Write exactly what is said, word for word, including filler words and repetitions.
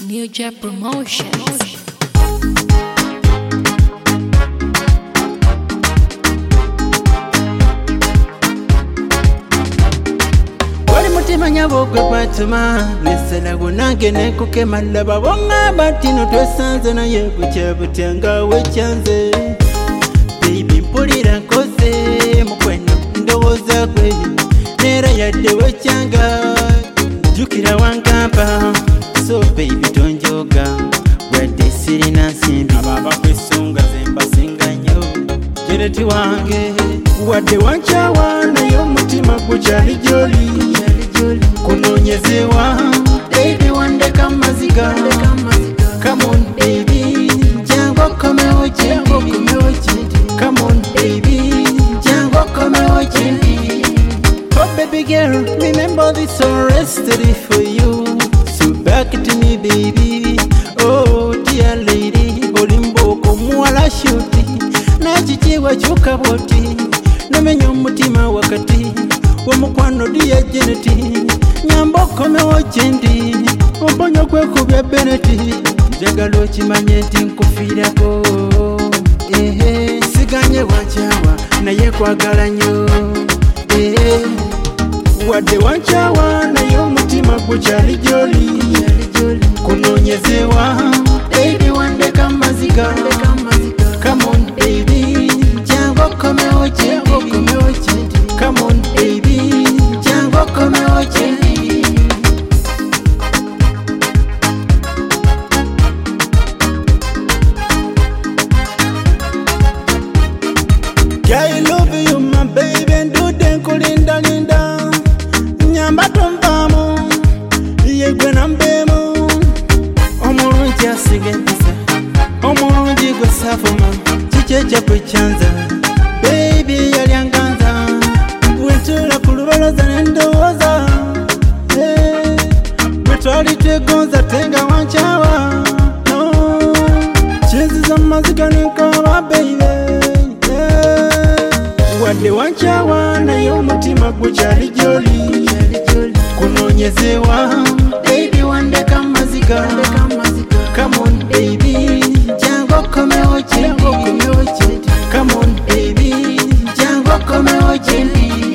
New Jack Promotions. Wali mutima nyabo gwe kwatuma nesala gunange nekukema laba bonga batino twesanze naye bukya butya ngawe kyanze baby mpulira nkoze mukweno ndowooza gwe nera yadde wekyanga jukira wankampa so baby tonjoga wadde sirina nsimbi ababa kwesunga zembasinga nnyo jereti wange wadde wankyawa naye omutima gukyali gyoli kunonyezewa baby wandeka maziga come on baby jango komewo jango komewo come on baby jango komewo jendi oh baby girl remember this all rested for you so back to me baby oh dear lady olimboko muwala shuti nakikiwa kyukaboti namenya omutima wakati womukwano diya jeneti nyamboko mewo jendi omponyo kwekubya beneti njagala okimanye nti nkufiirako ehe siganye wankyawa naye kwagala nnyo ehe wadde wankyawa naye omutima gukyali gyoli kunonyezewa baby wandeka maziga come on baby jango komewo jendi come on baby jango komewo jendi I love you my baby ndude nkulinda linda nyamba tonvamo yegwe nambemo omulungi asiga empisa omulungi gwe safuma kikyeja kwekyanza baby yalyanganza bwentula ku lubalaza nendowooza bwe twali twegonza tenga wankyawa kinziza mumaziga nenkaba baby wadde wankyawa naye omutima gukyali gyoli kunonyezewa baby wandeka maziga come on baby jango komewo jendi come on baby jango komewo jendi